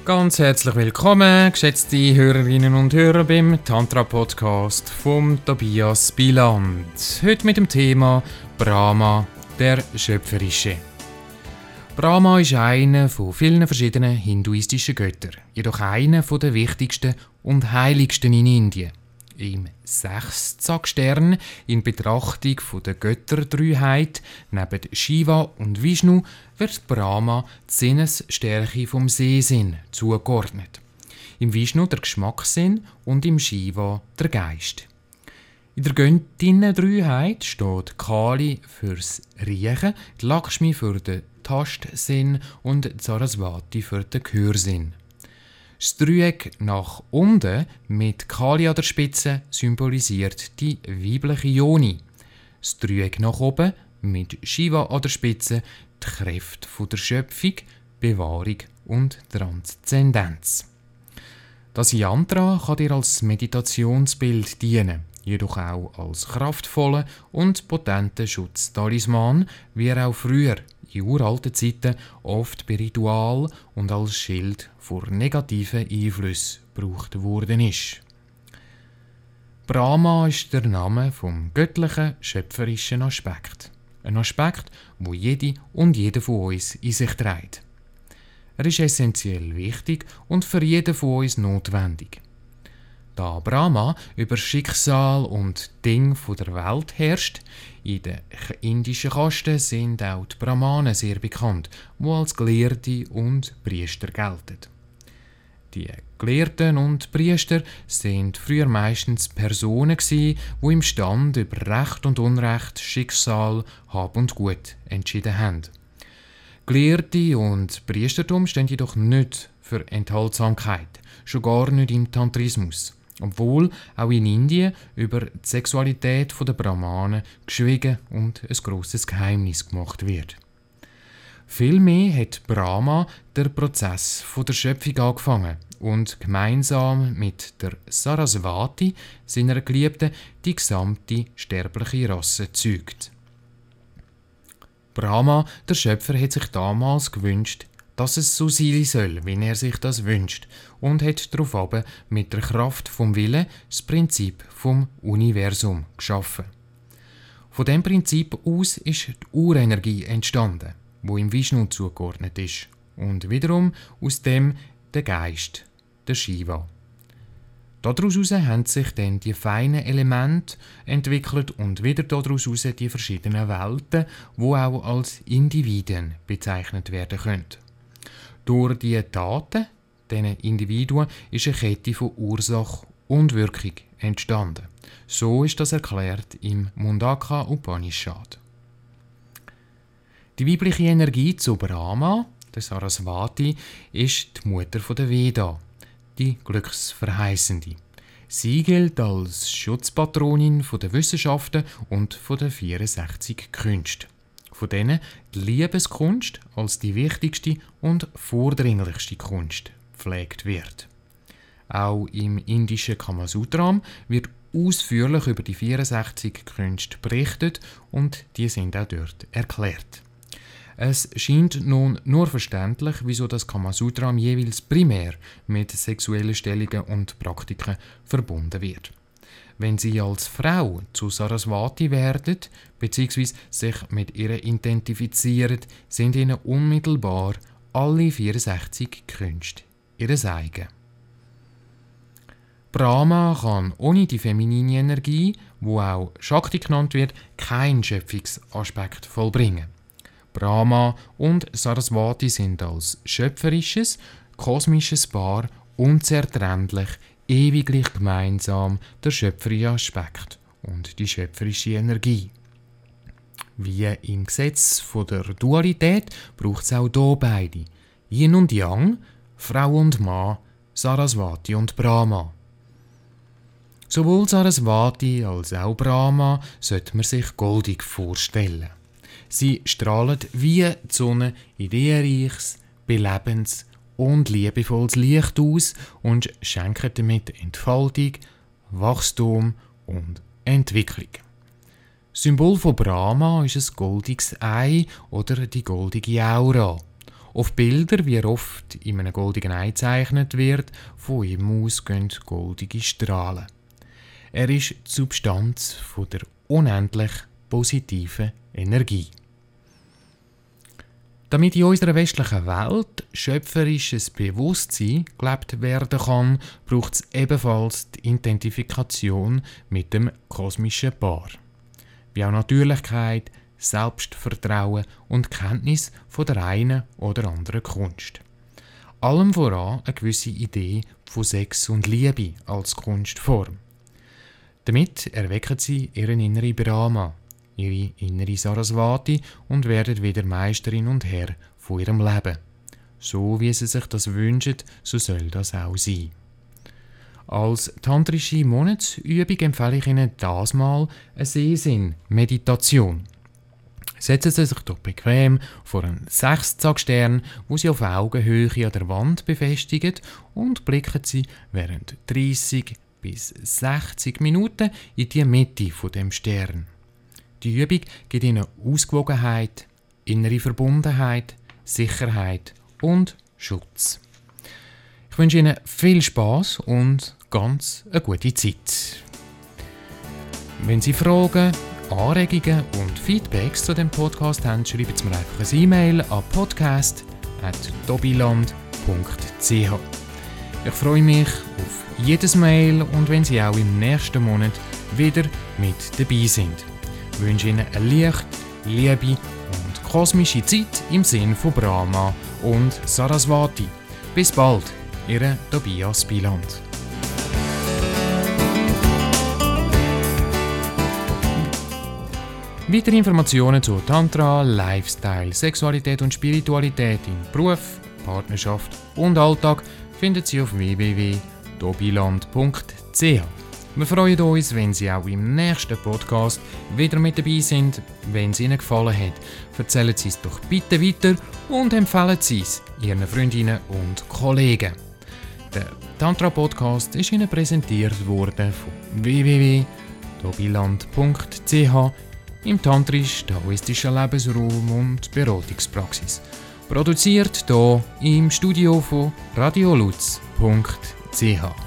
Ganz herzlich willkommen, geschätzte Hörerinnen und Hörer beim Tantra-Podcast vom Tobias Biland. Heute mit dem Thema Brahma, der Schöpferische. Brahma ist einer von vielen verschiedenen hinduistischen Göttern, jedoch einer der wichtigsten und heiligsten in Indien. Im Sechszackstern in Betrachtung der Götterdreiheit neben Shiva und Vishnu wird Brahma die Sinnesstärke vom Sehsinn zugeordnet. Im Vishnu der Geschmackssinn und im Shiva der Geist. In der Göttinnendreiheit steht Kali fürs Riechen, die Lakshmi für den Tastsinn und Saraswati für den Gehörsinn. Das Dreieck nach unten mit Kali an der Spitze symbolisiert die weibliche Yoni. Das Dreieck nach oben mit Shiva an der Spitze die Kräfte der Schöpfung, Bewahrung und Transzendenz. Das Yantra kann dir als Meditationsbild dienen, jedoch auch als kraftvoller und potenter Schutztalisman, wie er auch früher in uralten Zeiten oft bei Ritual und als Schild vor negativen Einflüssen gebraucht worden ist. Brahma ist der Name vom göttlichen, schöpferischen Aspekt. Ein Aspekt, wo jede und jeder von uns in sich trägt. Er ist essentiell wichtig und für jeden von uns notwendig. Da Brahma über Schicksal und Dinge der Welt herrscht, in den indischen Kasten sind auch die Brahmanen sehr bekannt, die als Gelehrte und Priester gelten. Die Gelehrten und Priester sind früher meistens Personen die im Stand über Recht und Unrecht, Schicksal, Hab und Gut entschieden haben. Gelehrte und Priestertum stehen jedoch nicht für Enthaltsamkeit, schon gar nicht im Tantrismus. Obwohl auch in Indien über die Sexualität der Brahmanen geschwiegen und ein grosses Geheimnis gemacht wird. Vielmehr hat Brahma der Prozess der Schöpfung angefangen und gemeinsam mit der Saraswati, seiner Geliebten, die gesamte sterbliche Rasse zeugt. Brahma, der Schöpfer, hat sich damals gewünscht, dass es so sein soll, wie er sich das wünscht, und hat daraufhin mit der Kraft vom Willen das Prinzip vom Universum geschaffen. Von dem Prinzip aus ist die Urenergie entstanden, wo im Vishnu zugeordnet ist, und wiederum aus dem der Geist, der Shiva. Daraus haben sich dann die feinen Elemente entwickelt und wieder daraus die verschiedenen Welten, die auch als Individuen bezeichnet werden können. Durch die Taten diesen Individuen ist eine Kette von Ursache und Wirkung entstanden. So ist das erklärt im Mundaka Upanishad. Die weibliche Energie zu Brahma, der Saraswati, ist die Mutter der Veda, die Glücksverheißende. Sie gilt als Schutzpatronin der Wissenschaften und der 64 Künste. Von denen die Liebeskunst als die wichtigste und vordringlichste Kunst gepflegt wird. Auch im indischen Kamasutra wird ausführlich über die 64 Künste berichtet und die sind auch dort erklärt. Es scheint nun nur verständlich, wieso das Kamasutra jeweils primär mit sexuellen Stellungen und Praktiken verbunden wird. Wenn sie als Frau zu Saraswati werden bzw. sich mit ihr identifizieren, sind ihnen unmittelbar alle 64 Künste ihres eigen. Brahma kann ohne die feminine Energie, wo auch Shakti genannt wird, keinen Schöpfungsaspekt vollbringen. Brahma und Saraswati sind als schöpferisches, kosmisches Paar unzertrennlich, ewiglich gemeinsam der schöpferische Aspekt und die schöpferische Energie. Wie im Gesetz der Dualität braucht es auch hier beide. Yin und Yang, Frau und Mann, Saraswati und Brahma. Sowohl Saraswati als auch Brahma sollte man sich goldig vorstellen. Sie strahlen wie die Sonne ideenreiches, belebendes und liebevolles Licht aus und schenken damit Entfaltung, Wachstum und Entwicklung. Symbol von Brahma ist ein goldiges Ei oder die goldige Aura. Auf Bilder, wie er oft in einem goldigen Ei gezeichnet wird, von ihm aus gehen goldige Strahlen. Er ist die Substanz von der unendlich positiven Energie. Damit in unserer westlichen Welt schöpferisches Bewusstsein gelebt werden kann, braucht es ebenfalls die Identifikation mit dem kosmischen Paar. Wie auch Natürlichkeit, Selbstvertrauen und Kenntnis von der einen oder anderen Kunst. Allem voran eine gewisse Idee von Sex und Liebe als Kunstform. Damit erwecken sie ihren inneren Brahma, ihre innere Saraswati und werden wieder Meisterin und Herr von ihrem Leben. So wie sie sich das wünschen, so soll das auch sein. Als tantrische Monatsübung empfehle ich Ihnen das mal eine Sehsinn-Meditation. Setzen Sie sich doch bequem vor einen Sechstagstern, wo Sie auf Augenhöhe an der Wand befestigen, und blicken Sie während 30 bis 60 Minuten in die Mitte von dem Stern. Die Übung gibt Ihnen Ausgewogenheit, innere Verbundenheit, Sicherheit und Schutz. Ich wünsche Ihnen viel Spass und ganz eine gute Zeit. Wenn Sie Fragen, Anregungen und Feedbacks zu dem Podcast haben, schreiben Sie mir einfach eine E-Mail an podcast@dobiland.ch. Ich freue mich auf jedes Mail und wenn Sie auch im nächsten Monat wieder mit dabei sind. Ich wünsche Ihnen eine Licht, Liebe und kosmische Zeit im Sinn von Brahma und Saraswati. Bis bald, Ihr Tobias Biland. Weitere Informationen zu Tantra, Lifestyle, Sexualität und Spiritualität in Beruf, Partnerschaft und Alltag finden Sie auf www.dobiland.ch. Wir freuen uns, wenn Sie auch im nächsten Podcast wieder mit dabei sind. Wenn es Ihnen gefallen hat, erzählen Sie es doch bitte weiter und empfehlen Sie es Ihren Freundinnen und Kollegen. Der Tantra-Podcast ist Ihnen präsentiert worden von www.dobiland.ch im tantrisch-taoistischen Lebensraum und Beratungspraxis. Produziert hier im Studio von radiolutz.ch.